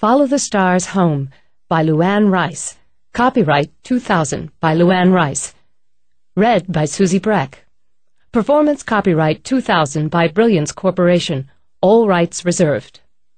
Follow the Stars Home by Luann Rice. Copyright 2000 by Luann Rice. Read by Susie Breck. Performance copyright 2000 by Brilliance Corporation. All rights reserved.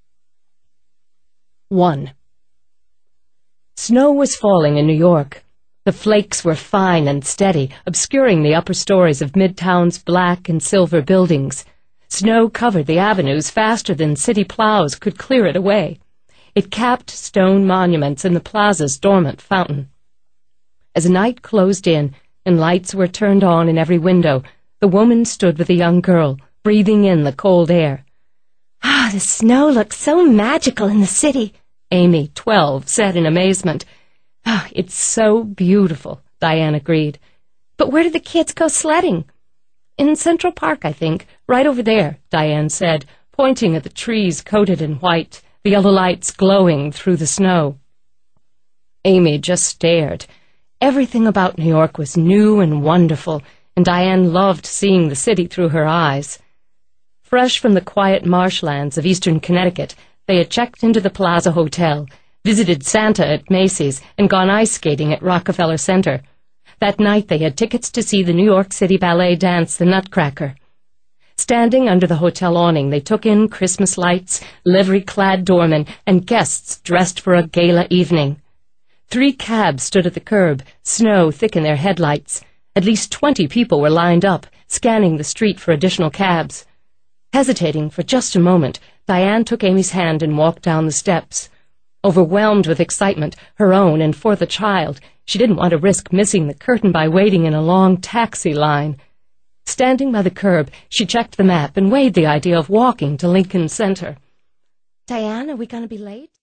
1. Snow was falling in New York. The flakes were fine and steady, obscuring the upper stories of Midtown's black and silver buildings. Snow covered the avenues faster than city plows could clear it away. It capped stone monuments in the plaza's dormant fountain. As night closed in and lights were turned on in every window, the woman stood with a young girl, breathing in the cold air. "Ah, the snow looks so magical in the city," Amy, 12, said in amazement. "Ah, it's so beautiful," Diane agreed. "But where did the kids go sledding?" "In Central Park, I think, right over there," Diane said, pointing at the trees coated in white, the yellow lights glowing through the snow. Amy just stared. Everything about New York was new and wonderful, and Diane loved seeing the city through her eyes. Fresh from the quiet marshlands of eastern Connecticut, they had checked into the Plaza Hotel, visited Santa at Macy's, and gone ice skating at Rockefeller Center. That night they had tickets to see the New York City Ballet dance the Nutcracker. Standing under the hotel awning, they took in Christmas lights, livery-clad doormen, and guests dressed for a gala evening. 3 cabs stood at the curb, snow thick in their headlights. At least 20 people were lined up, scanning the street for additional cabs. Hesitating for just a moment, Diane took Amy's hand and walked down the steps. Overwhelmed with excitement, her own and for the child, she didn't want to risk missing the curtain by waiting in a long taxi line. Standing by the curb, she checked the map and weighed the idea of walking to Lincoln Center. "Diane, are we going to be late?"